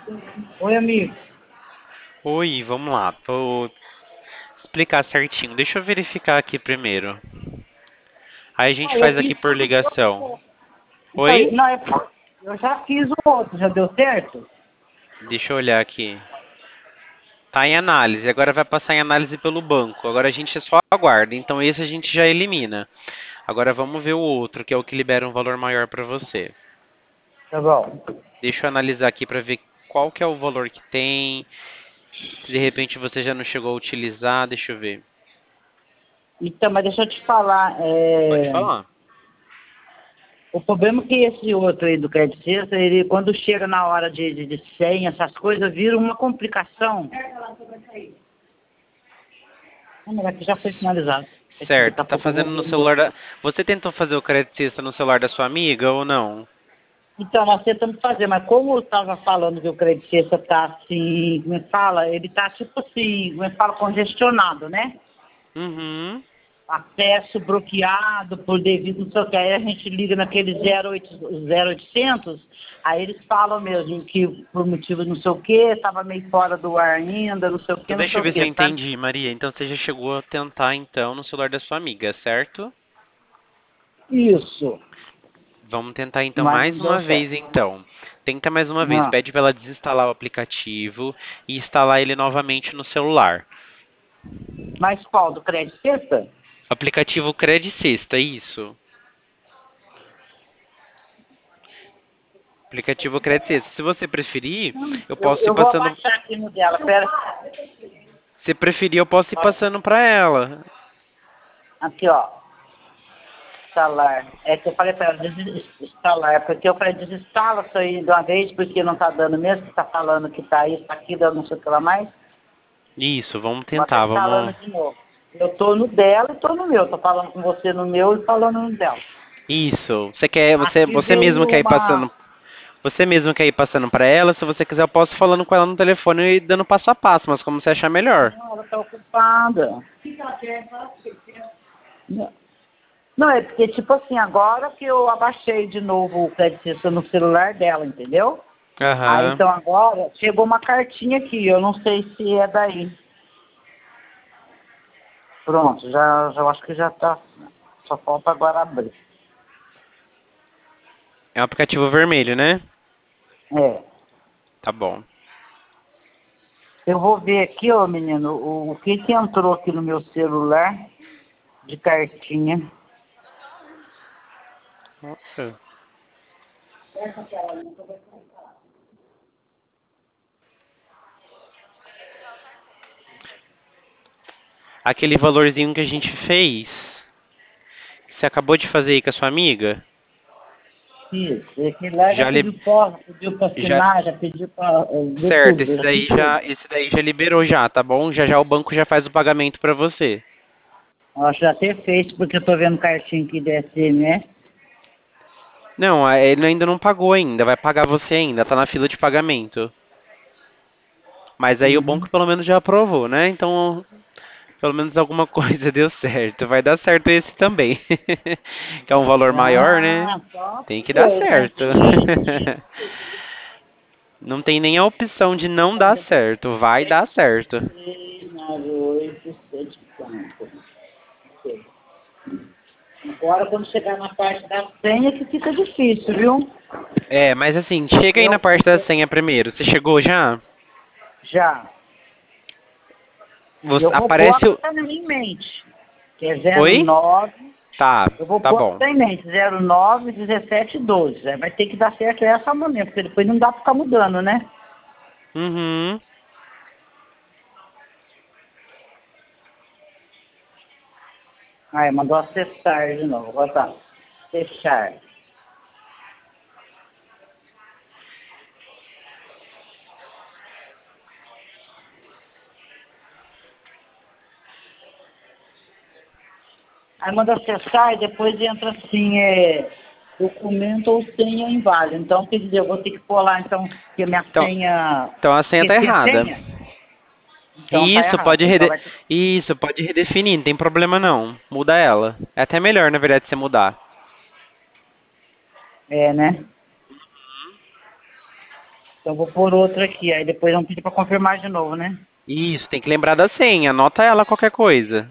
Oi, amigo. Oi, vamos lá. Vou explicar certinho. Deixa eu verificar aqui primeiro. Aí a gente Ah, eu faz aqui fiz por tudo. ligação. Então, Oi? não, eu já fiz o outro, já deu certo? Deixa eu olhar aqui. Tá em análise. Agora vai passar em análise pelo banco. Agora a gente só aguarda. Então esse a gente já elimina. Agora vamos ver o outro, que é o que libera um valor maior para você. Tá bom. Deixa eu analisar aqui para ver qual que é o valor que tem. Se de repente você já não chegou a utilizar, deixa eu ver. Então, mas deixa eu te falar, Pode falar. o problema é que esse outro aí do Credit Suisse, ele quando chega na hora de senha, essas coisas, vira uma complicação. Ah, mas aqui já foi finalizado. Daqui Certo, a tá pouco eu vou fazendo no ver. celular da. Você tentou fazer o crédito no celular da sua amiga ou não? Então, nós tentamos fazer, mas como eu estava falando que o Credit Suisse está assim, como é que fala? Ele está tipo assim, como é que fala, congestionado, né? Uhum. Acesso bloqueado por devido não sei o que. Aí a gente liga naquele 0800, aí eles falam mesmo que por motivo não sei o que, estava meio fora do ar ainda, não sei o que, Então não deixa sei eu o ver se eu que, sabe? entendi, Maria. Então você já chegou a tentar então no celular da sua amiga, certo? Isso, Vamos tentar então mas mais não deu uma vez certo. então. Tenta mais uma vez, Ah, pede para ela desinstalar o aplicativo e instalar ele novamente no celular. mas qual? Do crédito sexta? Aplicativo Credit Sexta, isso. Aplicativo Credit Sexta. Se você preferir, eu posso ir Eu vou passando. abaixar aqui no dela, pera. Se preferir, eu posso ir passando para ela. Aqui, ó. Instalar. É que eu falei para ela desinstalar, porque eu falei, desinstala isso aí de uma vez, porque não tá dando mesmo, que tá falando que tá isso, tá aquilo, não sei o que lá mais. Isso, vamos Agora tá tentar, instalando vamos. de novo. Eu tô no dela e tô no meu. Tô falando com você no meu e falando no dela. Isso. Você quer, Aqui você mesmo veio quer ir uma. passando, você mesmo quer ir passando para ela? Se você quiser, eu posso ir falando com ela no telefone e dando passo a passo, mas como você achar melhor. Não, ela tá ocupada. Não, não, é porque, tipo assim, agora que eu abaixei de novo o crédito no celular dela, entendeu? Aí, Aham. então, agora, chegou uma cartinha aqui. Eu não sei se é daí. Pronto, já acho que já tá. Só falta agora abrir. É um aplicativo vermelho, né? É. Tá bom. Eu vou ver aqui, ô menino, o que que entrou aqui no meu celular de cartinha. Nossa. Aquele valorzinho que a gente fez, que você acabou de fazer aí com a sua amiga, Isso, esse lá já já li, pediu para já assinar, já pediu para ver certo, tudo, esse já daí fiz tudo. já, esse daí já liberou já, tá bom? Já já o banco já faz o pagamento pra você. Acho que já até fez, porque eu tô vendo cartinha aqui da SMS. Não, ele ainda não pagou ainda, vai pagar você ainda, tá na fila de pagamento. Mas aí o Uhum. banco pelo menos já aprovou, né? Então, pelo menos alguma coisa deu certo. Vai dar certo esse também. Que é um valor maior, né? Ah, só Tem que dar foi, né? certo. Não tem nem a opção de não dar certo. Vai dar certo. 39875. Agora, quando chegar na parte da senha, que fica difícil, viu? É, mas assim, chega aí na Eu parte da senha primeiro. Você chegou já? já. Você, Eu vou pôr a aparece que o. está na minha mente, que é zero Oi? nove. Tá, Eu vou tá pôr a que bom. está em mente, 09 17 12. Aí vai ter que dar certo essa manhã, porque depois não dá para ficar mudando, né? Uhum. Aí mandou acessar de novo. Agora tá. Fechar. Aí manda acessar e depois entra assim, documento ou senha inválido. Então, quer dizer, eu vou ter que pôr lá, então, que a minha Então, senha. então a senha tá Esqueci a errada. senha? Então tá Isso, errado. Então vai ter que. Isso, pode redefinir, não tem problema não. Muda ela. É até melhor, na verdade, você mudar. É, né? Então vou pôr outra aqui, aí depois vamos pedir para confirmar de novo, né? Isso, tem que lembrar da senha. Anota ela qualquer coisa.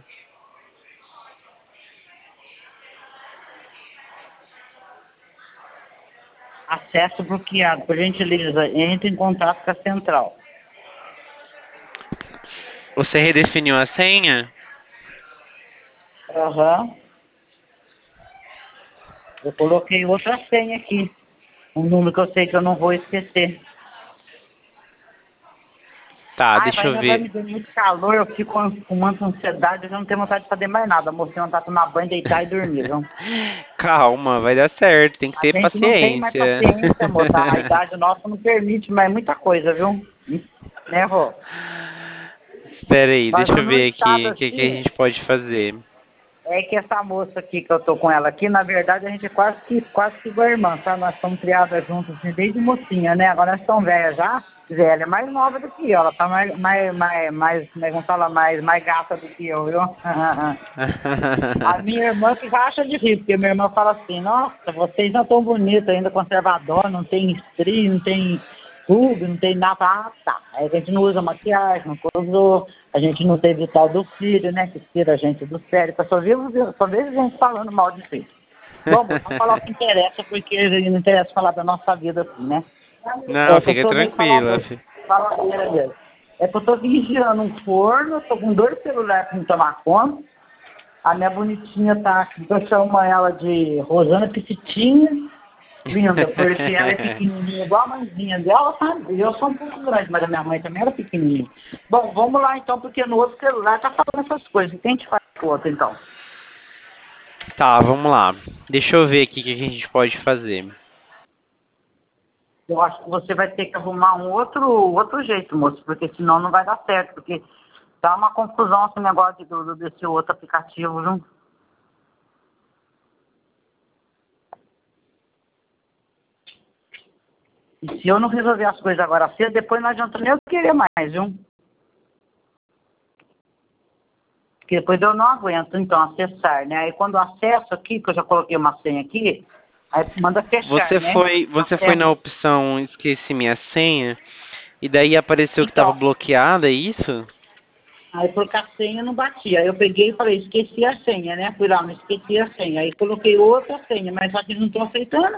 Acesso bloqueado. Por gentileza, entre em contato com a central. Você redefiniu a senha? Aham. Eu coloquei outra senha aqui. Um número que eu sei que eu não vou esquecer. Tá, Ai, deixa eu vai me ver. dar muito calor, eu fico com muita ansiedade, eu já não tenho vontade de fazer mais nada. A mocinha tá tomar banho, deitar e dormir, viu? Calma, vai dar certo. Tem que A ter gente não tem mais paciência. paciência, moça. A idade nossa não permite mais muita coisa, viu? Né, Rô? Espera aí, Nós deixa eu vamos num ver estado aqui o que a assim, gente pode fazer. é que essa moça aqui que eu tô com ela aqui, na verdade a gente é quase que igual irmã, tá? Nós somos criadas juntas assim, desde mocinha, né? Agora nós estamos velhas já. Velha é mais nova do que eu, ela tá como é que fala, mais gata do que eu, viu? A minha irmã que já acha de rir, porque minha irmã fala assim, nossa, vocês não tão bonitos ainda, conservador, não tem estria, não tem ruga, não tem nada. Ah, tá. Aí a gente não usa maquiagem, não usou, a gente não teve o tal do filho, né, que tira a gente do sério, só vejo gente falando mal de si. Bom, vamos falar o que interessa, porque não interessa falar da nossa vida assim, né? Não, Que eu fica sou meio tranquila. faladeira mesmo. É que eu tô vigiando um forno, tô com 2 celulares pra me tomar conta. A minha bonitinha tá aqui, eu chamo ela de Rosana Pititinha, linda, porque ela é pequenininha, igual a mãezinha dela, sabe? Eu sou um pouco grande, mas a minha mãe também era pequenininha. Bom, vamos lá então, porque no outro celular tá falando essas coisas. O que a gente faz com o outro, então? Tá, vamos lá. Deixa eu ver aqui o que a gente pode fazer. Eu acho que você vai ter que arrumar um outro jeito, moço, porque senão não vai dar certo, porque tá uma confusão esse negócio desse outro aplicativo, viu? E se eu não resolver as coisas agora cedo, depois não adianta nem eu querer mais, viu? Porque depois eu não aguento, então, acessar, né? Aí quando eu acesso aqui, que eu já coloquei uma senha aqui, aí manda fechar, né? Você foi na opção esqueci minha senha e daí apareceu que estava Então, bloqueada, é isso? aí porque a senha não batia. Aí eu peguei e falei, esqueci a senha, né? Fui lá, mas esqueci a senha. Aí coloquei outra senha, mas só que eles não estão aceitando.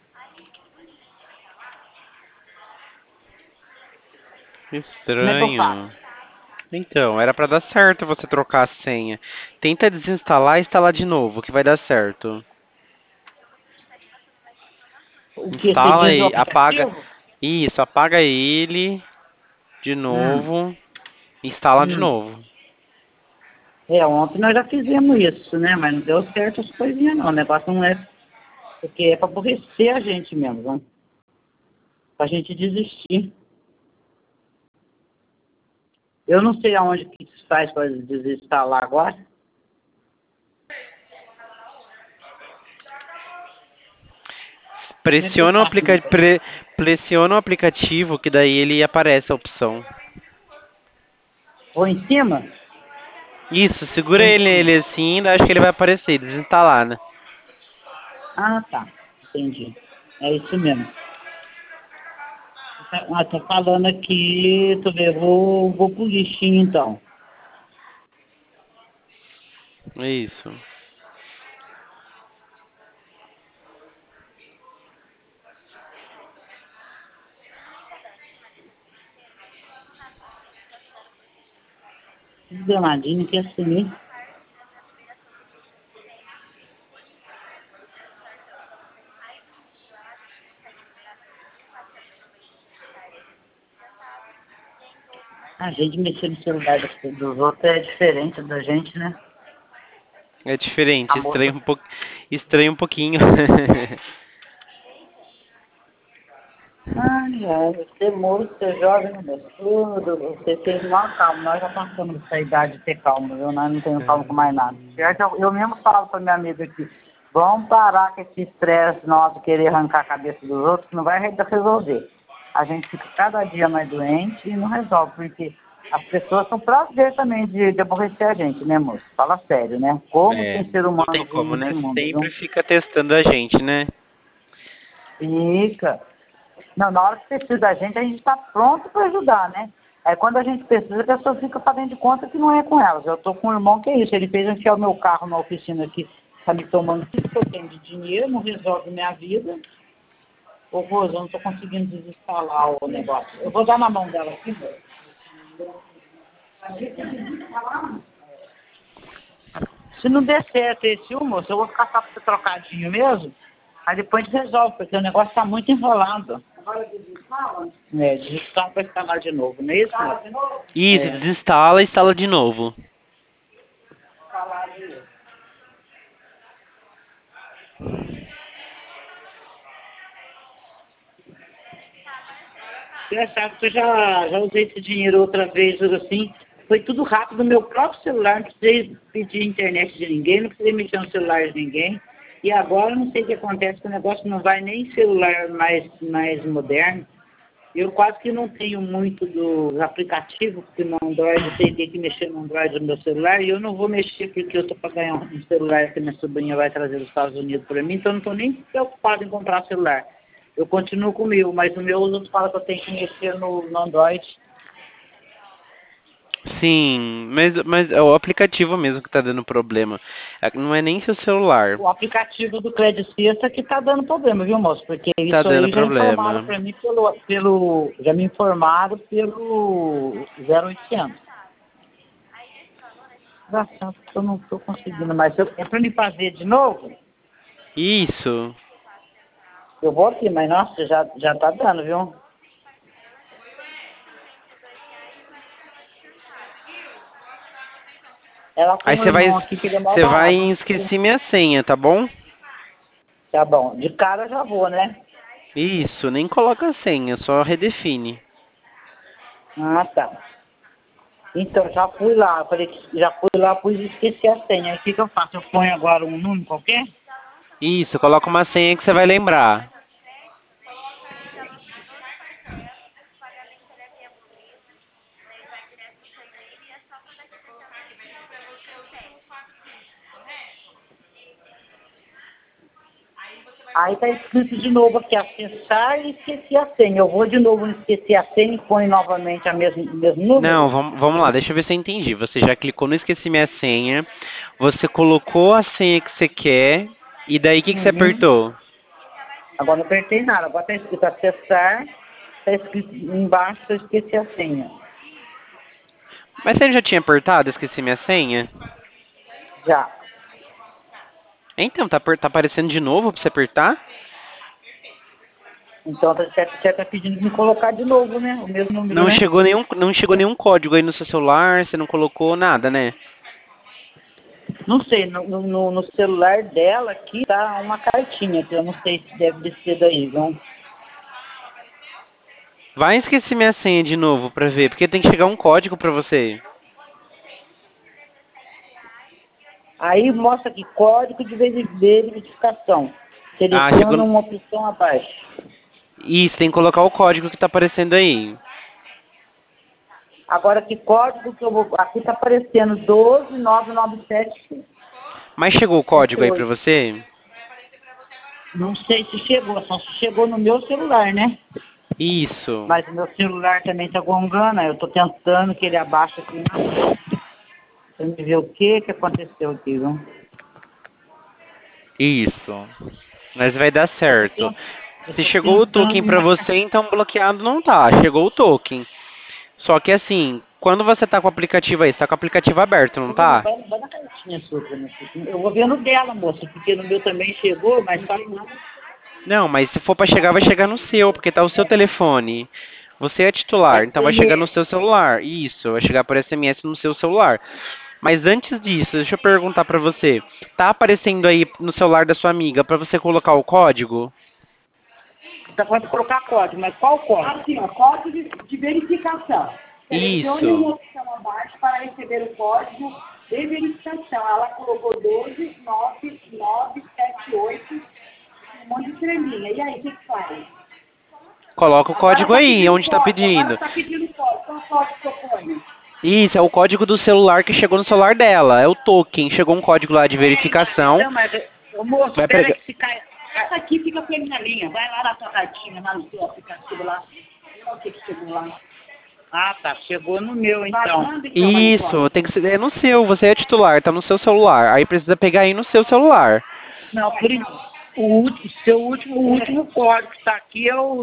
Como é que eu faço? Estranho. Então, era pra dar certo você trocar a senha. Tenta desinstalar e instalar de novo, que vai dar certo. O que você Instala diz do e apaga. aplicativo? Isso, apaga ele de Hum, novo. Instala de hum. novo. É, ontem nós já fizemos isso, né? Mas não deu certo as coisinhas não. O negócio não é. Porque é pra aborrecer a gente mesmo, né? Pra gente desistir. Eu não sei aonde que se faz para desinstalar agora. Como é que eu Pressiona o, faço aplica... isso? pre- Pressiona o aplicativo, que daí ele aparece a opção. Vou em cima? Isso, segura Vou em ele, cima. ele assim, daí acho que ele vai aparecer, desinstalar, né? Ah, tá. Entendi. É isso mesmo. Tá falando aqui, tu vê, vou pro lixinho então. Isso. Danadinho que assumir. A gente mexer no celular dos outros é diferente da gente, né? É diferente, A moça. estranho um pouquinho. Ai, você é moço, você é jovem, meu Deus, tudo. Você teve maior calma. Nós já passamos dessa idade de ter calma, viu? Nós não temos calma com mais nada. Pior que eu mesmo falo pra minha amiga aqui, vamos parar com esse estresse nosso, querer arrancar a cabeça dos outros, que não vai resolver. A gente fica cada dia mais doente e não resolve, porque as pessoas são prazer também de aborrecer a gente, né, moço? Fala sério, né? Como É, tem ser não tem humano ruim como, né? nesse mundo, Sempre viu? fica testando a gente, né? Fica. Não, na hora que precisa da gente, a gente está pronto para ajudar, né? Aí quando a gente precisa, a pessoa fica fazendo de conta que não é com elas. Eu estou com um irmão que é isso, ele fez enfiar o meu carro na oficina aqui, está me tomando tudo que eu tenho de dinheiro, não resolve minha vida. Ô, Rosa, eu não estou conseguindo desinstalar o negócio. Eu vou dar na mão dela aqui. Se não der certo esse, moço, eu vou ficar só com trocadinho mesmo. Aí depois a gente resolve, porque o negócio está muito enrolado. Agora desinstala? Desinstala para instalar de novo, não é isso? Instala de novo? Isso, desinstala e instala de novo. Instalar de novo. Você sabe que eu já usei esse dinheiro outra vez, assim, foi tudo rápido no meu próprio celular, não precisei pedir internet de ninguém, não precisei mexer no celular de ninguém. E agora não sei o que acontece, que o negócio não vai nem em celular mais moderno. Eu quase que não tenho muito dos aplicativos, porque no Android eu tenho que mexer no Android do meu celular, e eu não vou mexer porque eu estou para ganhar um celular que minha sobrinha vai trazer dos Estados Unidos para mim, então eu não estou nem preocupado em comprar celular. Eu continuo com o meu, mas o meu os outros falam que eu tenho que mexer no Android. Sim, mas é o aplicativo mesmo que tá dando problema. Não é nem seu celular. O aplicativo do Credit Sexta que está dando problema, viu, moço? Porque Tá isso dando aí já informaram problema. para mim já me informaram pelo 0800. Engraçado que eu não estou conseguindo, mas é para me fazer de novo? Isso. Eu vou aqui, mas nossa, já tá dando, viu? Ela tem Aí um irmão aqui que ele é você vai malvado. em esqueci minha senha, tá bom? Tá bom, de cara eu já vou, né? Isso, nem coloca a senha, só redefine. Ah, tá. Então, já fui lá, eu falei que já fui lá, pus e esqueci a senha. Aí o que que eu faço? Eu ponho agora um número qualquer? Isso, coloca uma senha que você vai lembrar. Aí tá escrito de novo aqui, acessar e esqueci a senha. Eu vou de novo esquecer a senha e ponho novamente o mesmo Não, número? vamos lá, deixa eu ver se eu entendi. Você já clicou no esqueci minha senha, você colocou a senha que você quer, e daí o que você Uhum. apertou? Agora não apertei nada, agora tá escrito acessar, tá escrito embaixo, eu esqueci a senha. Mas você já tinha apertado esqueci minha senha? Já. Então, tá aparecendo de novo pra você apertar? Então você tá pedindo me colocar de novo, né? O mesmo número, né? Não chegou nenhum código aí no seu celular, você não colocou nada, né? Não sei, no celular dela aqui tá uma cartinha, que eu não sei se deve descer daí, viu? Vai esquecer minha senha de novo pra ver, porque tem que chegar um código pra você. Aí mostra aqui, código de verificação. Ah, Seleciona chegou. uma opção abaixo. Isso, tem que colocar o código que tá aparecendo aí. Agora que código que eu vou... Aqui tá aparecendo 12997. Mas chegou o código aí pra você? Não sei se chegou, só se chegou no meu celular, né? Isso. Mas o meu celular também tá gongando, eu tô tentando que ele abaixe aqui. Pra me ver o que aconteceu aqui, viu? Isso. Mas vai dar certo. Eu Se tô chegou o token tentando, pra mas... você, então bloqueado não tá. Chegou o token. Só que assim, quando você tá com o aplicativo aí, você tá com o aplicativo aberto, não Não, tá? vai na cartinha sua, né? Eu vou ver no dela, moça, porque no meu também chegou, mas só que não. Não, mas se for pra chegar, vai chegar no seu, porque tá o seu telefone. Você é titular, então vai chegar no SMS. seu celular. Isso, vai chegar por SMS no seu celular. Mas antes disso, deixa eu perguntar pra você. Tá aparecendo aí no celular da sua amiga pra você colocar o código? Você pode colocar código, mas qual código? Assim, ó, código de verificação. Selecione Isso. uma opção abaixo para receber o código de verificação. Ela colocou 12998, um monte de estrelinha. E aí, o que faz? Coloca o código aí, onde tá Agora pedindo. está pedindo código. Qual código que eu ponho? Isso, é o código do celular que chegou no celular dela. É o token. Chegou um código lá de verificação. Não, mas, ô, moço, Vai espera pegar. que se cai. Essa aqui fica com ele na linha. Vai lá na tua cartinha, lá no seu aplicativo lá. Olha o que chegou lá. Ah, tá. Chegou no meu, então. Manda, então, Isso, tem que ser é no seu, você é titular, tá no seu celular. Aí precisa pegar aí no seu celular. Não, o último código que está aqui é o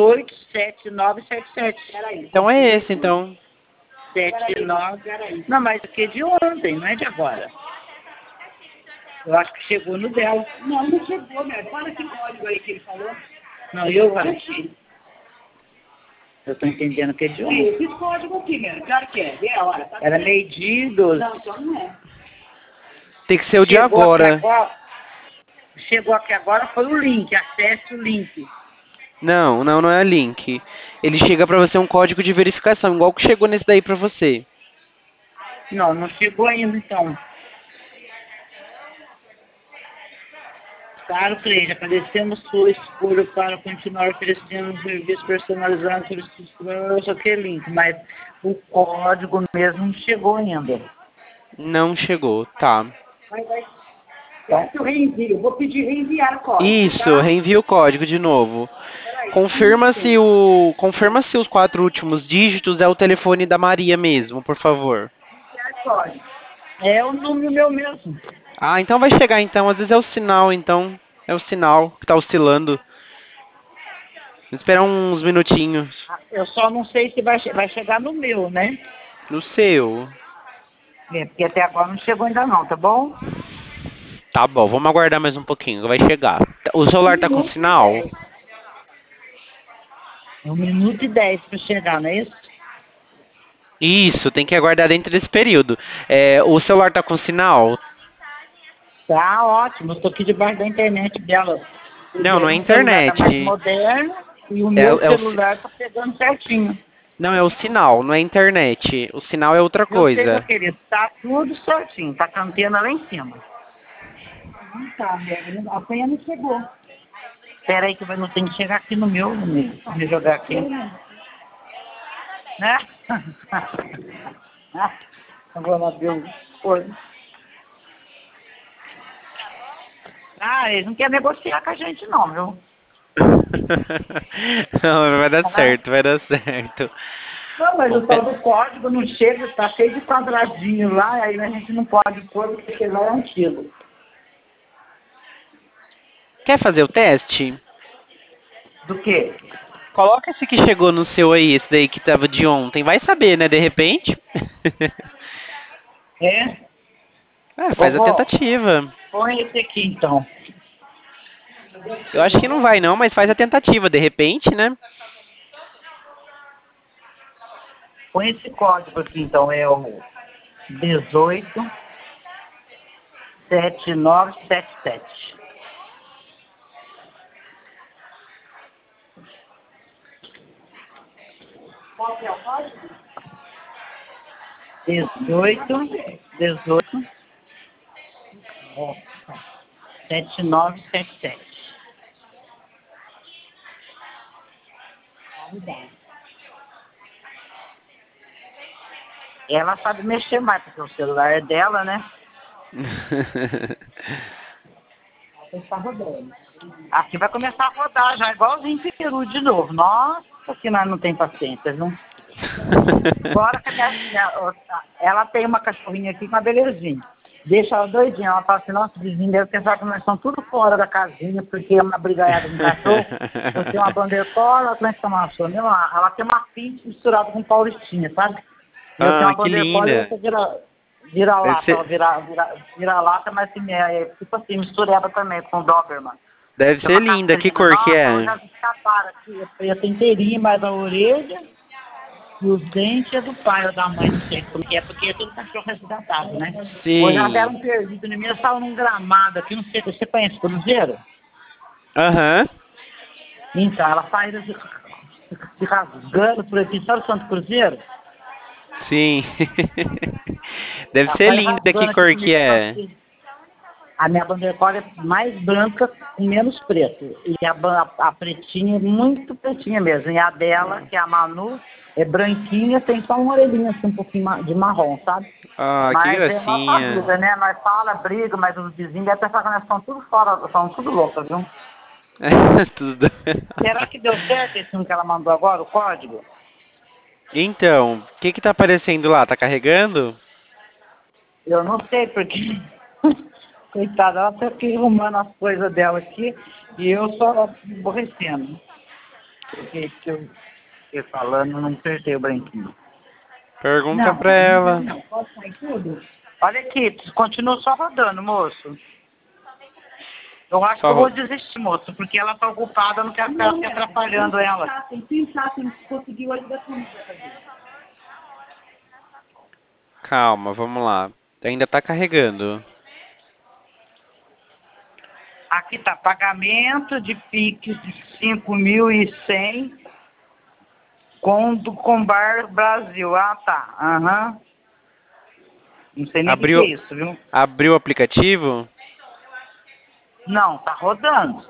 187977. Peraí. Então é esse, então. 79. Peraí. Não, mas aqui é de ontem, não é de agora. Eu acho que chegou no dela. Não, não chegou, né? Fala esse código aí que ele falou. Não, eu garanti. Eu tô entendendo que é de ontem. Esse código aqui, meu. Claro que é. Vê a hora. Tá Era certo. meio-dia e 12. Não, então não é. Tem que ser o de Chegou agora. aqui agora. Chegou aqui agora, foi o link. Acesse o link. Não é link. Ele chega pra você um código de verificação, igual que chegou nesse daí pra você. Não, não chegou ainda, então. Caro cliente, agradecemos sua escolha para continuar oferecendo um serviço personalizado só que link, mas o código mesmo não chegou ainda. Não chegou, tá. Vai. Quero que eu reenvio. Eu vou pedir reenviar o código. Isso, Tá? reenvia o código de novo. Peraí. Confirma se os 4 últimos dígitos é o telefone da Maria mesmo, por favor. Reenviar o código. É o número meu mesmo. Ah, então vai chegar então. Às vezes é o sinal, então. É o sinal que tá oscilando. Vou esperar uns minutinhos. Eu só não sei se vai chegar no meu, né? No seu. É, porque até agora não chegou ainda não, tá bom? Tá bom, vamos aguardar mais um pouquinho, vai chegar. O celular tá com sinal? 1 minuto e 10 para chegar, não é isso? Isso, tem que aguardar dentro desse período. O celular tá com sinal? Tá ótimo, eu tô aqui debaixo da internet dela. Não é O celular internet. tá mais moderno e o meu é o celular tá pegando certinho. Não, é o sinal, não é internet. O sinal é outra Eu sei, meu coisa. querido, tá tudo certinho, tá com a antena lá em cima. Não tá, velho. A senha não chegou. Espera aí que não tem que chegar aqui no meu, me jogar aqui. Né? Eu vou lá ver o coisa. Ah, eles não querem negociar com a gente não, viu? Não, vai dar certo, vai dar certo. Não, mas o tal do código não chega, tá cheio de quadradinho lá, aí a gente não pode pôr porque lá é antigo. Quer fazer o teste? Do quê? Coloca esse que chegou no seu aí, esse daí que tava de ontem. Vai saber, né, de repente. É? Faz a Vovó, tentativa. põe esse aqui então. Eu acho que não vai não, mas faz a tentativa, de repente, né? Põe esse código aqui então, é o 187977. Qual que é o código? 18 7977. Ela sabe mexer mais, porque o celular é dela, né? Está rodando. Aqui vai começar a rodar já, igualzinho peru de novo. Nossa, que nós não tem paciência, viu? Agora que ela tem uma cachorrinha aqui com uma belezinha. Deixa ela doidinha. Ela fala assim, nossa, vizinho deve pensar que nós estamos tudo fora da casinha, porque é uma brigaiada de cachorro. Eu tenho uma bandeira cola, como é que chama a sua? Ela tem uma pinta misturada com paulistinha, sabe? Eu tenho uma Que bandeira cola e linda. outra vira-lata, Deve vira-lata, mas assim, tipo assim, misturada também com o Doberman. Deve ser linda. Que cor que é? Nossa, elas escaparam aqui, é preta inteirinha, mas a orelha e os dentes é do pai ou da mãe, não sei como que é, porque é tudo cachorro resgatado, né? Sim. Hoje elas deram perdido na minha, estavam num gramado aqui, não sei, você conhece Cruzeiro? Aham. Então, ela saiu se rasgando por aqui, sabe o Santo Cruzeiro? Sim. Deve Ela ser sai linda. Que rasgando cor aqui que é? comigo. A minha bandeira cola é mais branca com menos preto. E a pretinha é muito pretinha mesmo. E a dela, que é a Manu, é branquinha, tem só uma orelhinha assim, um pouquinho de marrom, sabe? Ah, que Mas é nossa gracinha. vida, né? Nós fala, briga, mas os vizinhos devem pensar que nós estamos tudo fora, estamos tudo loucos, viu? Tudo. Será que deu certo esse um que ela mandou agora, o código? Então, o que que tá aparecendo lá? Tá carregando? Eu não sei, porque... Coitada, ela tá aqui arrumando as coisas dela aqui e eu só aborrecendo. Porque que eu fiquei falando, não acertei o branquinho. Pergunta pra ela. Não, pode sair tudo? Olha aqui, continua só rodando, moço. Eu acho Só que eu vou ro- desistir, moço, porque ela tá ocupada, eu não quero ficar aqui atrapalhando ela. Tem que pensar, tem que conseguir hoje da comida fazer. Calma, vamos lá. Ainda tá carregando. Aqui tá pagamento de Pix de 5.100 com Bar Brasil. Ah, tá. Aham. Não sei nem o que Abriu, é isso, viu? abriu o aplicativo? Não, tá rodando.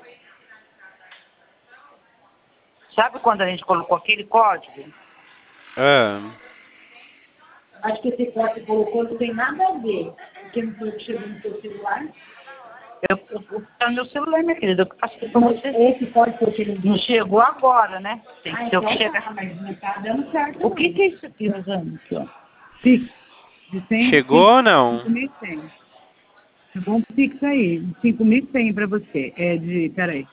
Sabe quando a gente colocou aquele código? Ah, Acho que esse corte que colocou não tem nada a ver. Porque não foi o que chegou no seu celular. Tá no meu celular, minha querida. Eu faço isso com você. Esse corte que eu tirei Não chegou agora, né? Tem que ser o que chegar. tá, mas não tá dando certo. O que é isso aqui, Rosana? Aqui, ó. Pix de 100, chegou ou não? 5.100. Chegou um Pix aí, de 5.100 para você. É de, peraí.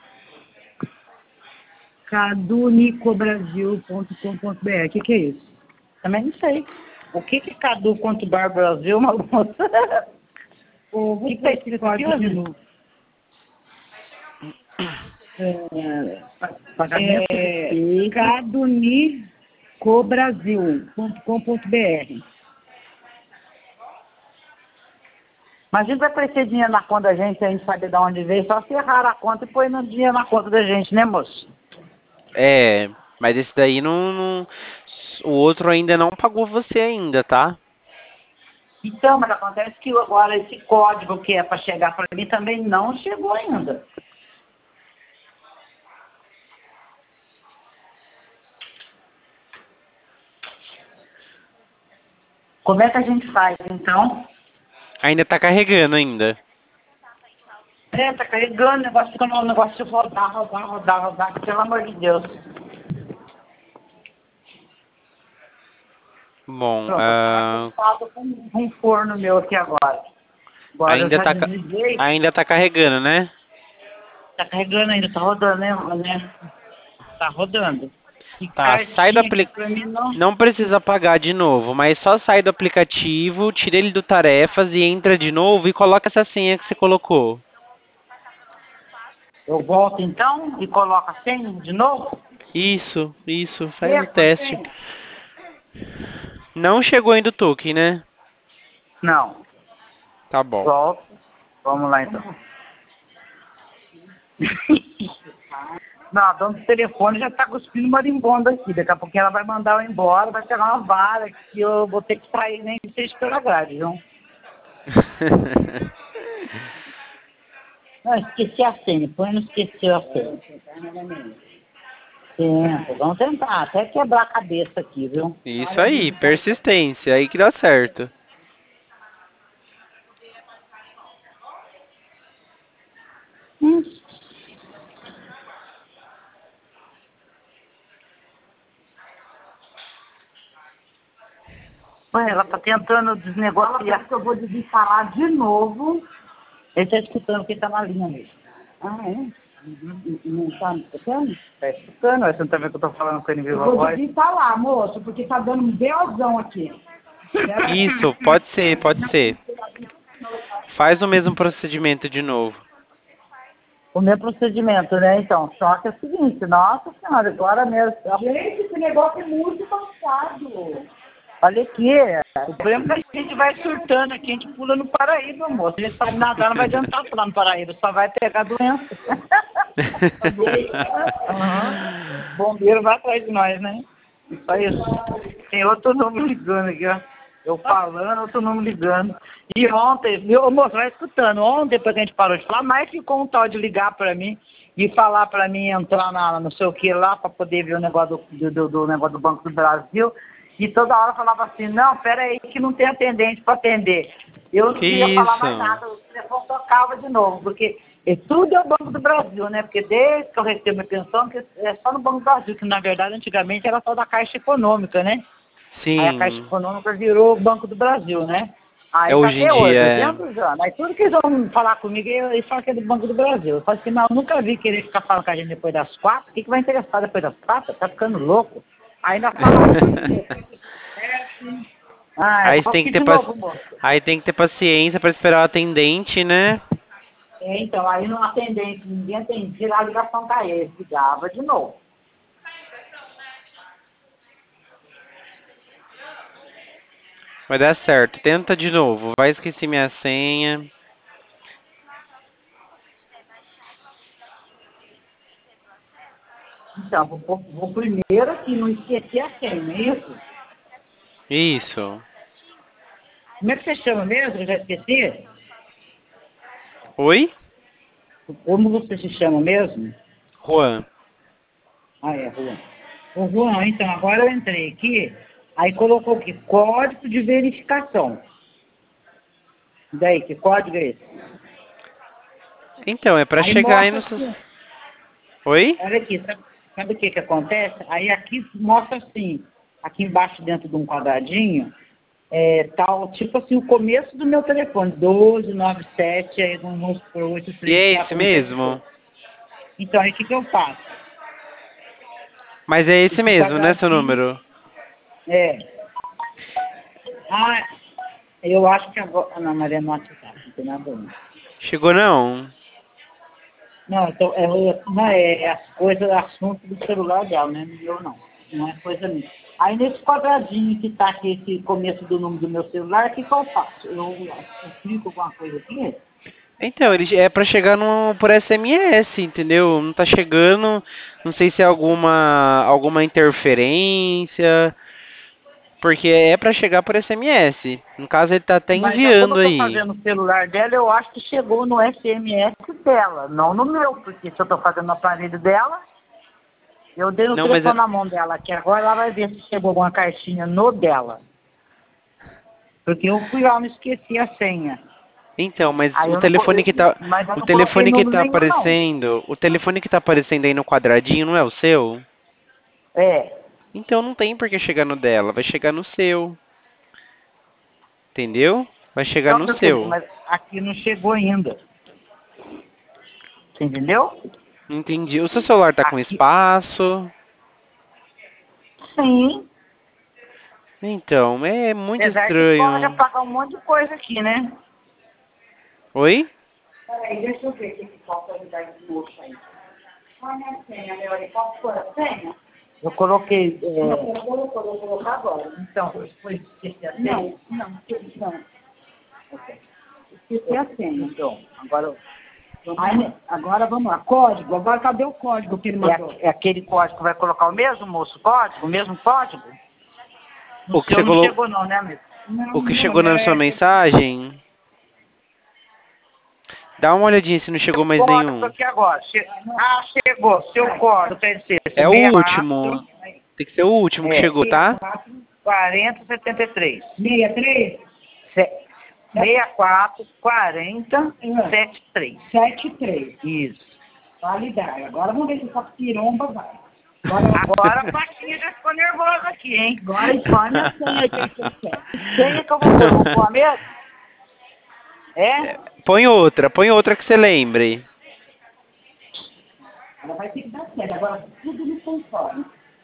cadunicobrasil.com.br. O que é isso? Também não sei. O que é Cadu.bar Brasil, uma moça? O que tá escrito aqui, de Rosana? novo. Pagamento cadunicobrasil.com.br. Mas a gente vai pôr esse dinheiro na conta da gente, a gente sabe de onde veio, só se errar a conta e pôr no dinheiro na conta da gente, né, moço? É, mas esse daí o outro ainda não pagou você ainda, tá? Então, mas acontece que agora esse código que é para chegar para mim também não chegou ainda. Como é que a gente faz, então? Ainda tá carregando ainda. É, tá carregando, o negócio fica no negócio de rodar, pelo amor de Deus. Bom, Pronto, eu tava preocupado com um forno meu aqui agora. Agora eu ainda já tá, desliguei, ainda tá carregando, né? tá carregando ainda, tá rodando, né? Tá rodando. E Tá, sai do cartinha aqui aplicativo. pra mim não. Não precisa apagar de novo, mas só sai do aplicativo, tira ele do tarefas e entra de novo e coloca essa senha que você colocou. Eu volto então e coloco a senha de novo? Isso, faz o Mesmo teste. assim? Não chegou ainda o token, né? Não. Tá bom. Volto. Vamos lá então. Não, a dona do telefone já tá cuspindo marimbondo aqui. Daqui a pouquinho ela vai mandar eu embora, vai pegar uma vara que eu vou ter que sair nem que seja pela grade, viu? Não, esqueci a senha. Põe não esqueceu a senha. Tenta, vamos tentar. Até quebrar a cabeça aqui, viu? Isso aí, persistência, aí que dá certo. Hum. Ué, ela tá tentando desnegociar. Que eu vou desinstalar de novo. Ele tá escutando porque tá na linha mesmo. Ah, é? Não tá me escutando? Tá escutando? Você não tá vendo que eu tô falando com ele em Eu viva vou voz? desinstalar, moço, porque tá dando um beozão aqui. Isso, pode ser, pode ser. Faz o mesmo procedimento de novo. O meu procedimento, né? Então, só que é o seguinte, nossa senhora, agora mesmo. Gente, esse negócio é muito avançado. Olha aqui, o problema é que a gente vai surtando aqui, a gente pula no Paraíba, moço. A gente sabe nadar, não vai adiantar pular no Paraíba, só vai pegar doença. Uhum. Bombeiro vai atrás de nós, né? Só isso. Tem outro número ligando aqui, ó. Eu falando, outro número ligando. E ontem, meu moço, vai escutando. Ontem, depois que a gente parou de falar, mas ficou um tal de ligar pra mim e falar pra mim entrar na não sei o que lá pra poder ver o negócio do negócio do Banco do Brasil. E toda hora falava assim, não, pera aí que não tem atendente para atender. Eu não Que queria falar mais isso? nada, o telefone tocava de novo, porque E tudo é o Banco do Brasil, né? Porque desde que eu recebo minha pensão, que é só no Banco do Brasil, que na verdade antigamente era só da Caixa Econômica, né? Aí a Caixa Sim. Econômica virou o Banco do Brasil, né? Aí É tá hoje em até hoje, dia. É. 200 anos. Aí tudo que eles vão falar comigo, eles falam que é do Banco do Brasil. Eu falo assim, mas eu nunca vi querer ficar falando com a gente depois das 4. O que vai interessar depois das 4? Tá ficando louco. Aí ainda fala Ah, eu Aí vou tem que aqui ter de novo, moço. Aí tem que ter paciência pra esperar o atendente, né? Então, aí no atendente, ninguém atendia, a ligação caía, ligava de novo. Vai dar certo. Tenta de novo. Vai esquecer minha senha. Então, vou primeiro aqui, não esquecer a senha, não é isso? Isso. Como é que você chama mesmo? Eu já esqueci. Oi? Como você se chama mesmo? Juan. Ah, é, Juan. Ô, Juan, então, agora eu entrei aqui, aí colocou aqui, código de verificação. E daí, que código é esse? Então, é pra Aí chegar aí mostra no... assim, Oi? olha aqui, sabe o que que acontece? Aí aqui mostra assim, aqui embaixo dentro de um quadradinho, tal, tipo assim, o começo do meu telefone, 1297, aí vamos por E é esse 834. mesmo? Então, aí o que que eu faço? Mas é esse Esse mesmo, né, seu quadradinho, número? é. Ah, eu acho que agora. Ah, não, mas é no WhatsApp, não tem nada não. Chegou não? Não, então, não é as coisas, assunto do celular dela, né? Eu não. Não é coisa minha. Aí nesse quadradinho que tá aqui, esse começo do número do meu celular, o que que eu faço? Eu clico alguma coisa aqui? Então, ele é pra chegar no, por SMS, entendeu? Não tá chegando, não sei se é alguma interferência, porque é pra chegar por SMS. No caso, ele tá até Mas já como enviando eu tô aí. fazendo no celular dela, eu acho que chegou no SMS dela, não no meu, porque se eu tô fazendo no aparelho dela, eu dei o Não, mas telefone na mão dela aqui agora, ela vai ver se chegou alguma caixinha no dela. Porque eu fui lá, não esqueci a senha. então, mas Aí o eu não, telefone que tá, mas eu o não coloquei telefone que número tá nenhum, não. aparecendo, o telefone que tá aparecendo aí no quadradinho não é o seu? É. Então não tem por que chegar no dela, vai chegar no seu, entendeu? Vai chegar Então, no meu querido, seu. mas aqui não chegou ainda. Você entendeu? Entendi. O seu celular tá com Aqui. espaço? Sim. Então, é muito Apesar que pode estranho. apagar um monte de coisa aqui, né? Oi? Peraí, deixa eu ver o que posso ajudar esse moço aí. Olha a senha, Leone. Posso pôr a senha? Eu coloquei. Não, você não colocou, vou colocar agora. Então, foi esquecer a senha? Não. Ok. Esqueci a senha. Então, agora. Agora vamos lá. Código. Agora cadê o código que ele mandou? É aquele código. Vai colocar o mesmo, moço? Código? O mesmo código? O No que seu você não colocou, chegou não, né, amigo? o que chegou na sua mensagem? Dá uma olhadinha se não chegou mais Código nenhum. aqui agora. Chegou. Seu código tem que ser É o 64. último. Tem que ser o último que chegou, tá? 40 73. 63? 64 40 73. 73. Isso. Validar. Agora vamos ver se essa piromba vai. Agora a Patinha já ficou nervosa aqui, hein? Agora escolhe a senha que você quer. Senha que eu vou pôr? Vou pôr a mesma? É? Põe outra que você lembre. Ela vai ter que dar certo. Agora tudo no conforme.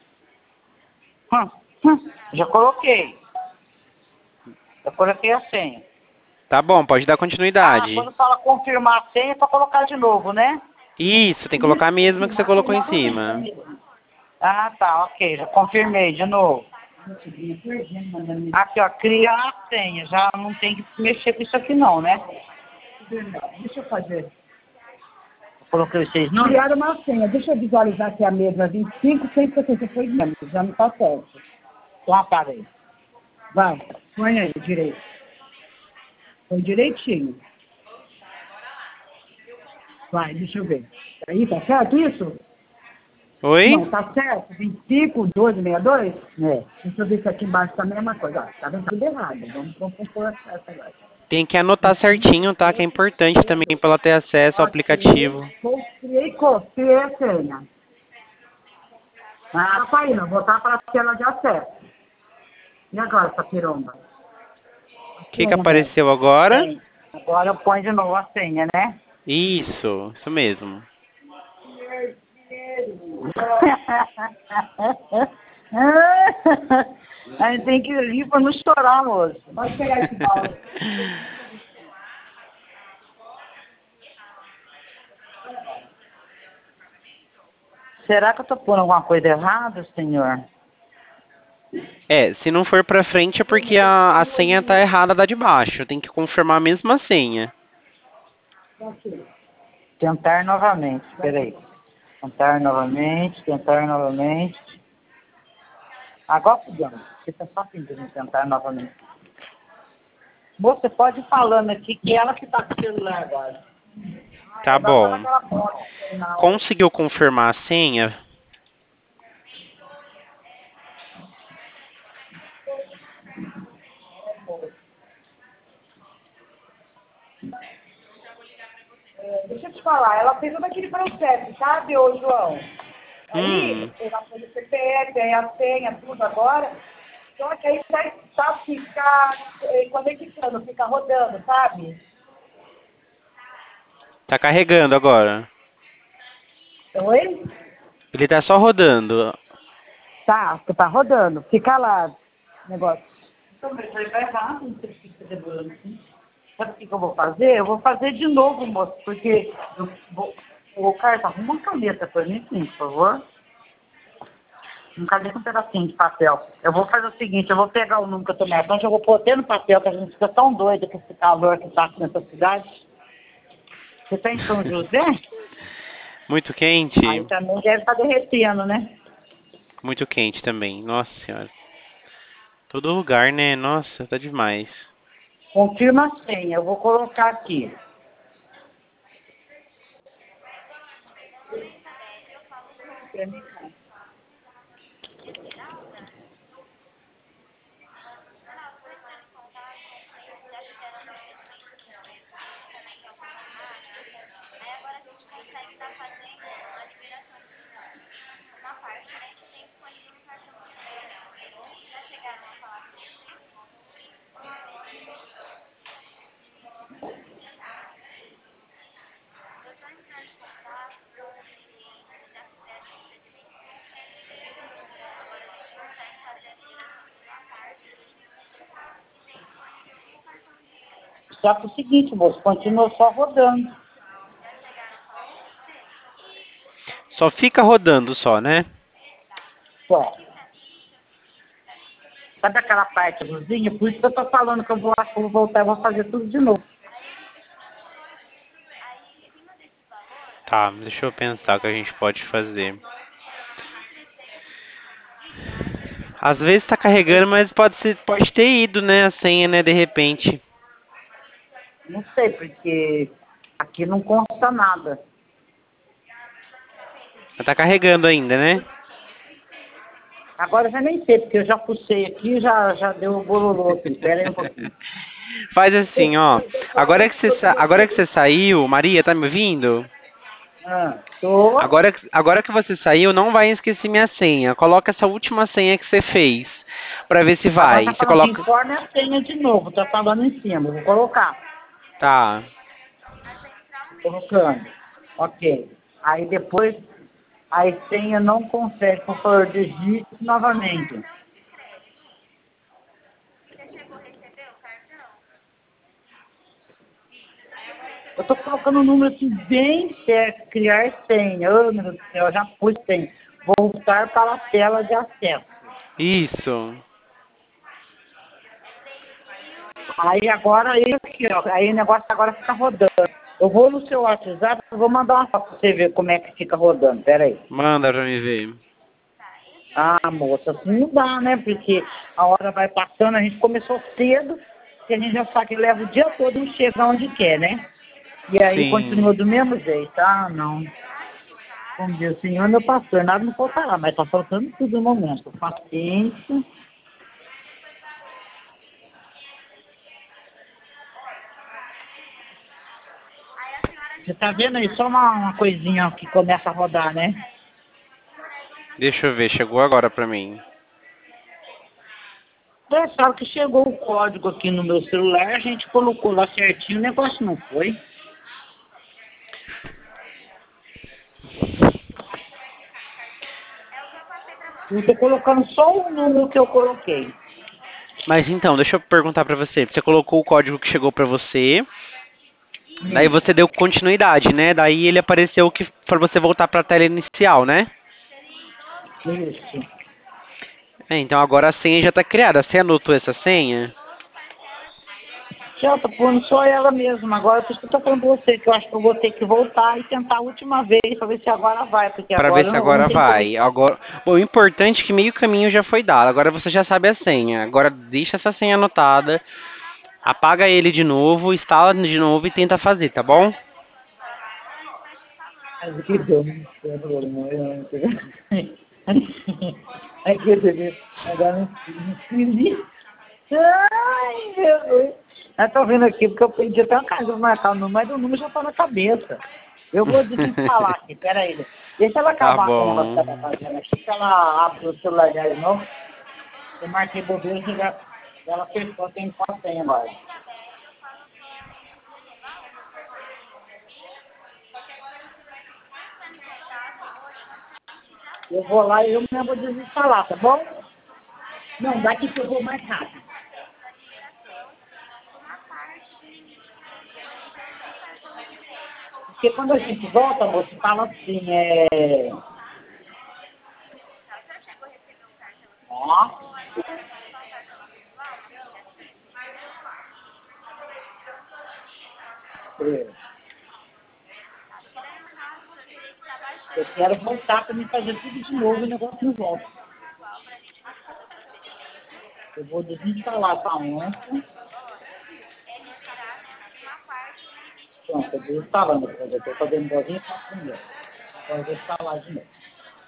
Já coloquei. Já coloquei a senha. Tá bom, pode dar Ah, continuidade. quando fala confirmar a senha é para colocar de novo, né? Isso, tem que colocar a mesma que você colocou em cima. Ah, tá, ok. Já confirmei de novo. Aqui, ó, criar a senha. Já não tem que mexer com isso aqui não, né? Deixa eu fazer. Eu coloquei os 6 números. Criaram uma senha. Deixa eu visualizar aqui a mesma. 25, 160. Foi mesmo. Já não está certo. Então apaga aí. Vai. Põe aí, direito. Põe direitinho. Vai, deixa eu ver. Aí, tá certo isso? Oi? Não, tá certo. 25, 12, 62? É. Deixa eu ver se aqui embaixo tá a mesma coisa. Ó, tá vendo tudo errado. Vamos pôr essa agora. Tem que anotar certinho, tá? Que é importante também para ela ter acesso ao aplicativo. Criei a senha. Ah, tá indo, voltar para a tela de acesso. E agora, essa piromba? O que apareceu agora? Senha. Agora eu ponho de novo a senha, né? Isso mesmo. A gente tem que rir para não chorar, moço. Pode pegar esse pau. Será que eu tô pondo alguma coisa errada, senhor? Se não for pra frente é porque a senha tá errada da de baixo. Tem que confirmar a mesma senha. Tentar novamente, peraí. Tentar novamente. Agora fudemos. Você tá só pedindo tentar novamente. Moça, você pode ir falando aqui que ela que tá com o celular agora. Tá bom. Conseguiu confirmar a senha? Deixa eu te falar, ela fez todo aquele processo, sabe, ô João? Aí, ela fez o CPF, aí a senha, tudo agora. Só que aí fica conectando, fica rodando, sabe? Tá carregando agora. Oi? Ele tá só rodando. Tá rodando. Fica lá, negócio. Então, mas vai errado, não sei o que você tá demorando assim. Sabe o que eu vou fazer? Eu vou fazer de novo, moço, porque eu vou... Ô, Carlos, arruma uma caneta pra mim, sim, por favor. Cadê um pedacinho de papel? Eu vou fazer o seguinte, eu vou pegar o número que eu tô marcando, eu vou pôr até no papel, que a gente fica tão doido com esse calor que tá aqui nessa cidade. Você tá em São José? Muito quente? Aí também deve estar derretendo, né? Muito quente também. Nossa senhora. Todo lugar, né? Nossa, tá demais. Confirma a senha, eu vou colocar aqui. Só que é o seguinte, moço, continua só rodando. Só fica rodando só, né? Só. Sabe aquela parte azulzinha? Por isso que eu tô falando que eu vou voltar e vou fazer tudo de novo. Tá, deixa eu pensar o que a gente pode fazer. Às vezes tá carregando, mas pode ter ido, né? A senha, né? De repente. Não sei, porque aqui não consta nada. Mas tá carregando ainda, né? Agora eu já nem sei, porque eu já puxei aqui e já deu o bololô aqui. Espera aí um pouquinho. Faz assim, ó. Agora que você saiu, Maria, tá me ouvindo? Tô. Agora que você saiu, não vai esquecer minha senha. Coloca essa última senha que você fez. Pra ver se Agora vai. tá Você falando que coloca. informe a senha de novo. Tá falando em cima. Vou colocar. Tá. Colocando. Ok. Aí depois a senha não consegue, por favor, digite novamente. Eu tô colocando o número aqui bem certo, criar senha. Ô, meu Deus do céu, eu já pus senha. Voltar para a tela de acesso. Isso. Aí agora, aqui, ó, aí o negócio agora fica rodando. Eu vou no seu WhatsApp, eu vou mandar uma foto pra você ver como é que fica rodando. Pera aí. Manda pra me ver. Ah, moça, assim não dá, né? Porque a hora vai passando, a gente começou cedo, e a gente já sabe que leva o dia todo e chega onde quer, né? E aí Sim. continua do mesmo jeito. Ah, não. Como diz o senhor, meu pastor, nada não faltará, mas tá faltando tudo no momento. Paciência. Você tá vendo aí? Só uma coisinha que começa a rodar, né? Deixa eu ver, chegou agora pra mim. Pensaram que chegou o código aqui no meu celular, a gente colocou lá certinho, o negócio não foi. Eu tô colocando só o número que eu coloquei. Mas então, deixa eu perguntar pra você. Você colocou o código que chegou pra você, daí você deu continuidade, né? Daí ele apareceu que pra você voltar pra tela inicial, né? Isso. Então agora a senha já tá criada. Você anotou essa senha? Já tô pondo só ela mesma. Agora por isso que eu tô falando pra você, que eu acho que eu vou ter que voltar e tentar a última vez pra ver se agora vai, porque Pra ver agora se eu não agora tenho como. vai. Agora, bom, o importante é que meio caminho já foi dado. Agora você já sabe a senha. Agora deixa essa senha anotada, apaga ele de novo, instala de novo e tenta fazer, tá bom? Mas que deu, não sei. Aqui, bebê. Agora não escrevi. Ai, meu Deus. Eu tô vendo aqui, porque eu pedi até uma casa pra marcar o número, mas o número já tá na cabeça. Eu vou desinstalar aqui, peraí. Deixa ela Tá acabar com o negócio que ela bom. tá fazendo aqui, que ela abre o celular dela de novo. Eu marquei bobeira e ela fechou, tem com a senha agora. Eu vou lá e eu mesmo vou desinstalar, tá bom? Não, daqui que eu vou mais rápido. Porque quando a gente volta, moço, fala assim, Ó. Eu quero voltar para me fazer tudo de novo e o negócio não volta. Eu vou desinstalar essa onça. Pronto, eu vou instalando. Eu estou fazendo igualzinho e faço primeiro. Agora eu vou instalar de novo.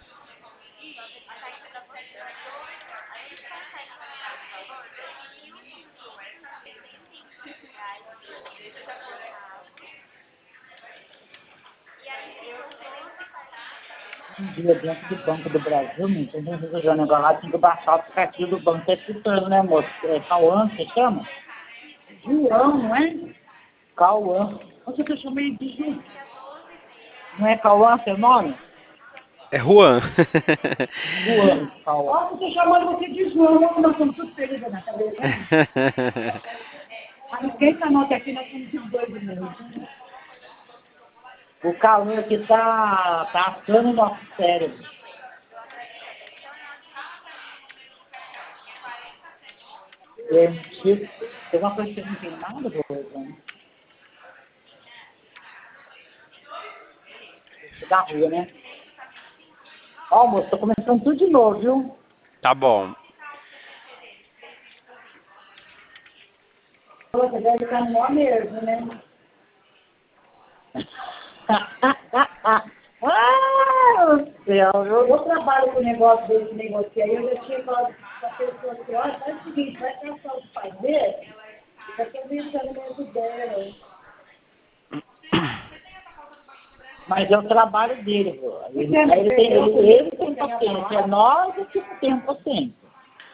Um dia dentro do Banco do Brasil, me entendeu? Às vezes eu jogo negócio lá, tem que baixar o aplicativo do banco, tá escutando, né, moço? É Cauã, você chama? João, não é? Cauã. Você que eu chamei de Ju. Não é Cauã seu nome? É Juan. João, Cauã. Ah, você chamando você de João, nós somos tudo felizes na cabeça. Mas quem tá nota aqui, nós somos de dois mesmo. O calor aqui tá assando o nosso cérebro. Tem uma coisa que você não tem nada, Rosana? Da rua, né? Ó, moço, tô começando tudo de novo, viu? Tá bom. Você deve estar no maior mesmo, né? Meu céu, eu trabalho com negócio desse negócio aí, eu já tinha falado pra pessoa assim, olha, faz o seguinte, vai pensar o que fazer, e vai pensando minhas ideias. Mas é o trabalho dele, pô. Ele tem paciência, nós é que não temos paciência.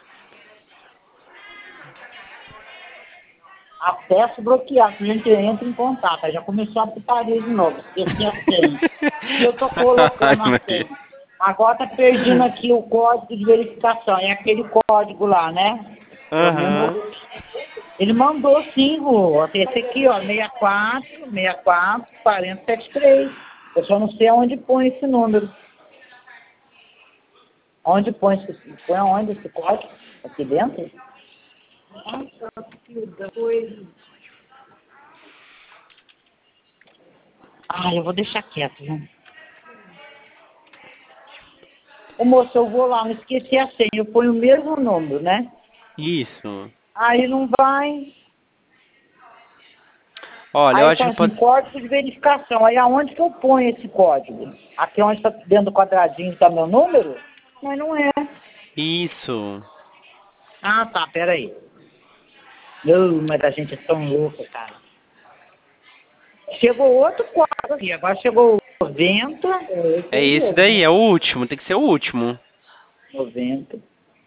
Acesso bloqueado, a gente entra em contato, aí já começou a putaria de novo, esqueci a senha. E eu tô colocando Ai, a senha. Agora tá perdendo aqui o código de verificação, é aquele código lá, né? Aham. Ele mandou sim, vô. Esse aqui, ó, 64 4073. Eu só não sei aonde põe esse número. Onde põe põe aonde esse código? Aqui dentro? Ah, eu vou deixar quieto, viu? Ô moço, eu vou lá, não esqueci a senha. Eu ponho o mesmo número, né? Isso. Aí não vai. Olha, eu Aí acho tá que assim, pode. código de verificação. Aí aonde que eu ponho esse código? Aqui onde está dentro do quadradinho está meu número? Mas não é. Isso. Ah, tá, peraí. Não, mas a gente é tão louca, cara. Chegou outro quadro aqui. Agora chegou 90. É esse daí, é o último. Tem que ser o último. 90.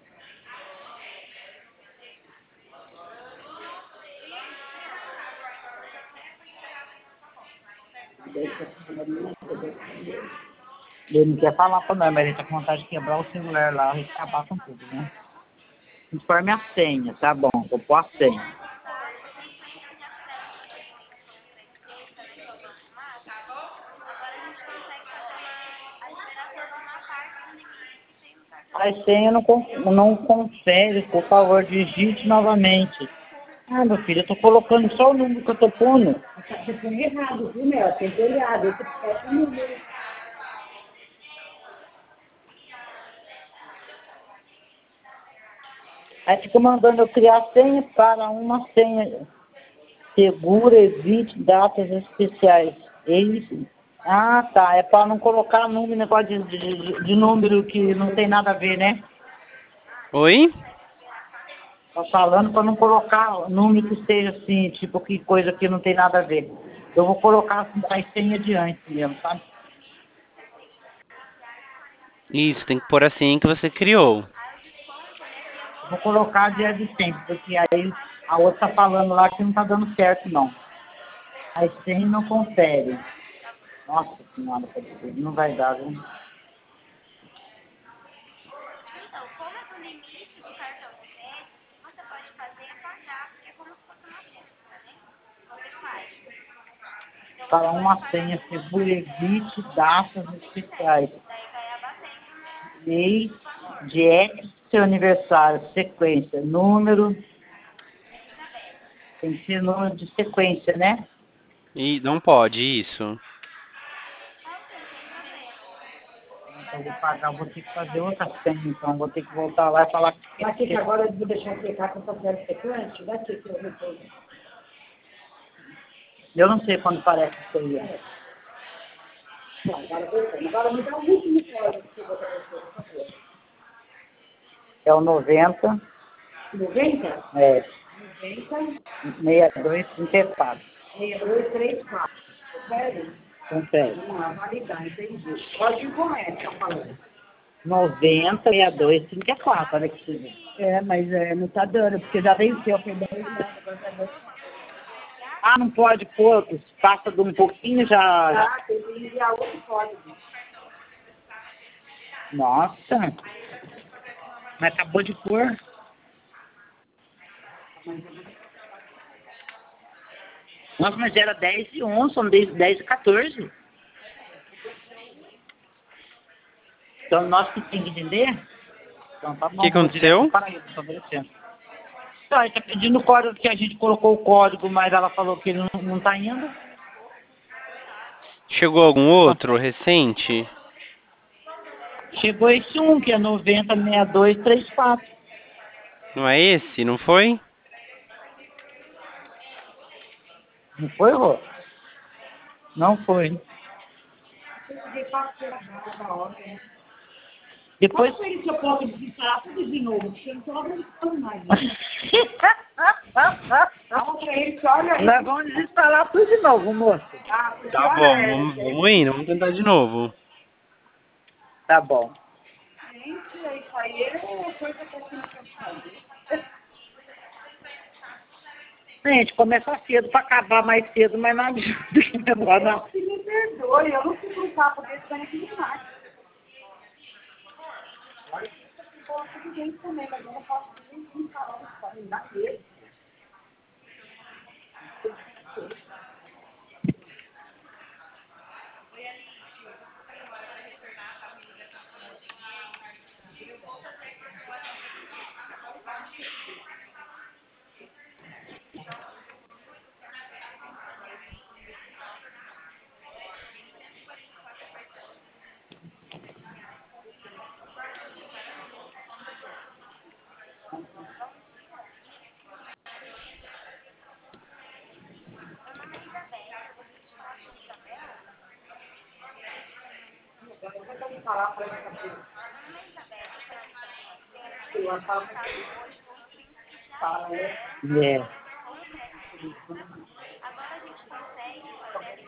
Ele não quer falar pra nós, mas ele tá com vontade de quebrar o celular lá e acabar com tudo, né? Informe a senha, tá bom, vou pôr a senha. A senha não confere, por favor, digite novamente. Ah, meu filho, eu tô colocando só o número que eu tô pondo. Você põe errado, viu, Mel? Tem que olhar, você pode número. Aí fica mandando eu criar senha para uma senha segura, evite datas especiais. É isso? Ah, tá. É para não colocar número, negócio de número que não tem nada a ver, né? Oi? Tá falando para não colocar número que seja assim, tipo que coisa que não tem nada a ver. Eu vou colocar assim, as senhas de antes mesmo, sabe? Isso, tem que pôr assim que você criou. Vou colocar dia de sempre, porque aí a outra tá falando lá que não tá dando certo, não. As senhas não confere. Nossa senhora, não vai dar, viu? Para uma senha segura, evite datas especiais. Mês, dia, seu aniversário, sequência, número. Tem que ser número de sequência, né? E não pode, isso. Então, vou pagar, vou ter que fazer outra senha, então vou ter que voltar lá e falar que Aqui, que agora eu vou deixar secar com papel secante. Daqui que eu repouso. eu não sei quando parece isso aí. Agora me dá um último código que eu vou dar você, por favor. É o 90, 90? é, 90, 62, 34. 6234. Sério? Confere. Vamos lá, validar, entendi. Código correto, tá falando. 90, 62, 34, olha que você vê. É, mas não tá dando, porque já venceu, foi 10 anos, agora tá dando. Ah, não pode pôr, passa de um pouquinho já. Ah, tem que enviar outro código. Nossa, mas acabou de pôr. Nossa, mas era 10 e 11, são 10 e 14. Então, nós que tem que entender. Então, tá bom. O que aconteceu? Para aí, tô oferecendo. Então, ele tá pedindo o código que a gente colocou o código, mas ela falou que ele não tá indo. Chegou algum outro recente? Chegou esse um, que é 90, 62, 34. Não é esse, não foi? Não foi, Rô? Não foi. Depois... Qual foi isso que eu posso desinstalar tudo de novo? Porque eu não tô acreditando mais. Né? Fala pra ele que olha aí. Nós vamos desinstalar tudo de novo, moço. Ah, porque Tá olha bom, essa, vamos indo, vamos tentar de novo. Tá bom. gente, isso aí é coisa que eu não quero fazer. Gente, começa cedo para acabar mais cedo, mas não adianta. Não. Se me perdoe, eu não fico no papo desse da intimidade. Eu gosto de gente também, mas eu não posso nem falar isso pra mim, dá medo. Eu vou tentar falar pra essa pessoa. Eu falo fala, né? É.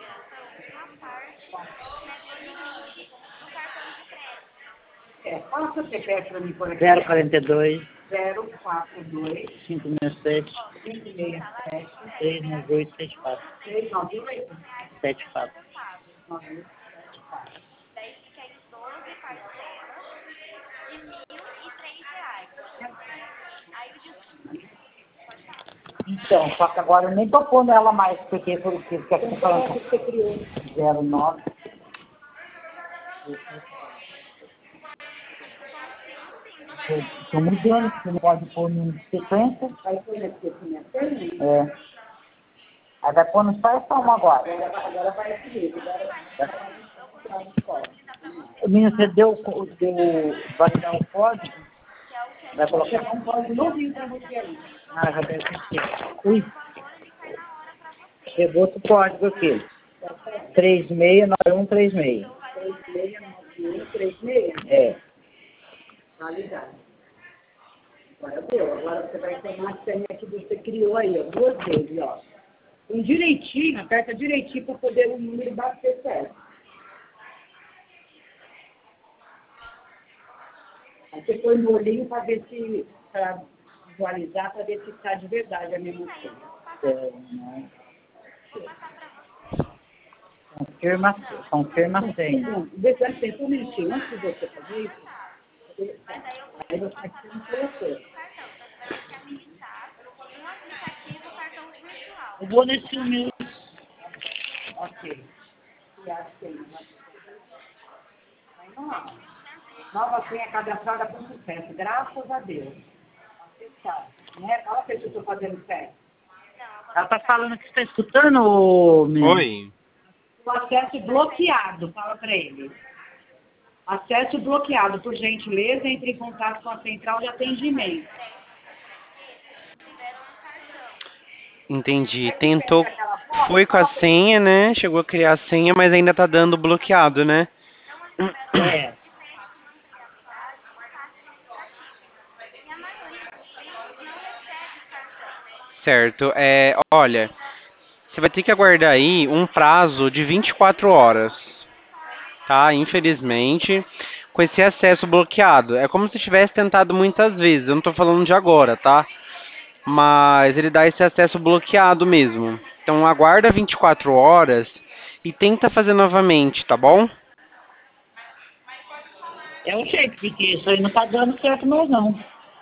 Fala seu CPF para mim por aqui. 042 042 567 567 398 74. 398 74. 98. Daí fica aí 12 parcelas de R$ 1.003. Aí o desconto. Então, só que agora eu nem tô pondo ela mais, porque por que você tá falando? Você criou. 09. Tô mudando, você não pode pôr no sequência. Aí foi na minha perna. É. Aí vai pôr no só agora. Agora vai aqui. O menino, você vai dar o código? Vai colocar Um código novinho para você aí. Ah, já deve ter. Ui. Pegou outro código aqui. 369136. 36. É. Tá ligado. Agora deu. Agora você vai tomar a senha que você criou aí, ó. 2 vezes, ó. Um direitinho, aperta direitinho para poder o número bater certo. Aí você põe no olhinho para ver se, para visualizar, para ver se está de verdade a mesma senha. Confirma a senha. Deixa eu ter um minutinho antes de você fazer isso. Aí você aqui não colocou. Eu vou nesse meu. Ok. E a senha. Nova senha cadastrada com sucesso. Graças a Deus. Acessar. Né? Olha se eu estou fazendo certo. Ela tá falando que você tá escutando, ô, menino? Oi. O acesso bloqueado. Fala para ele. Acesso bloqueado. Por gentileza, entre em contato com a central de atendimento. Entendi. Tentou, foi com a senha, né? Chegou a criar a senha, mas ainda tá dando bloqueado, né? É. Certo. Olha, você vai ter que aguardar aí um prazo de 24 horas, tá? Infelizmente, com esse acesso bloqueado. É como se tivesse tentado muitas vezes. Eu não tô falando de agora, tá? Mas ele dá esse acesso bloqueado mesmo. Então aguarda 24 horas e tenta fazer novamente, tá bom? É o jeito, porque isso aí não tá dando certo mais não.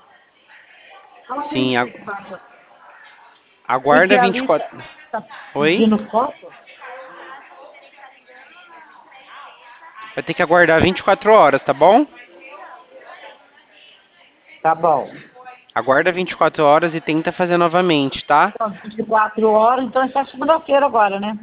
Sim, Porque aguarda a 24. lista tá Oi? pedindo foto? Vai ter que aguardar 24 horas, tá bom? Tá bom. Aguarda 24 horas e tenta fazer novamente, tá? Então, 24 horas, então é só segunda-feira agora, né?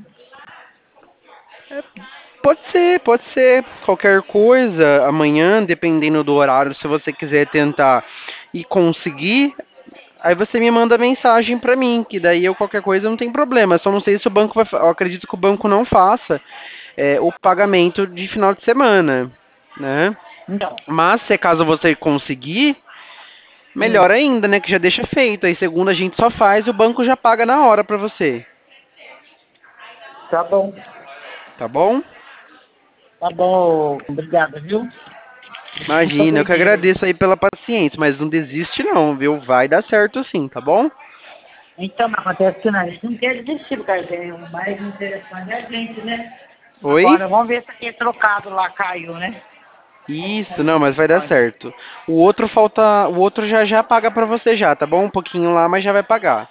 Pode ser, pode ser. Qualquer coisa, amanhã, dependendo do horário, se você quiser tentar e conseguir, aí você me manda mensagem pra mim, que daí eu qualquer coisa não tem problema. Só não sei se o banco vai, eu acredito que o banco não faça o pagamento de final de semana, né? Então, Mas se caso você conseguir, melhor ainda, né? Que já deixa feito. Aí segunda a gente só faz e o banco já paga na hora pra você. tá bom. Tá bom? Tá bom, obrigado, viu? Imagina, eu que agradeço aí pela paciência, mas não desiste não, viu? Vai dar certo sim, tá bom? Então, mas acontece que a gente não quer desistir, porque o mais interessante é a gente, né? Oi? Agora, vamos ver se aquele trocado lá caiu, né? Isso, não, mas vai dar certo. O outro já paga pra você já, tá bom? Um pouquinho lá, mas já vai pagar.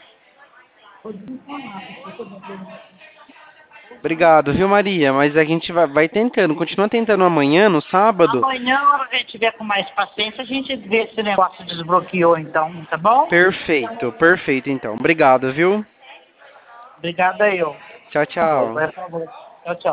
Obrigado, viu, Maria? Mas a gente vai tentando, continua tentando amanhã, no sábado. Amanhã, na hora que a gente tiver com mais paciência, a gente vê se o negócio desbloqueou, então, tá bom? Perfeito, perfeito então. Obrigado, viu? Obrigada eu. Tchau, tchau. Por favor. Tchau, tchau.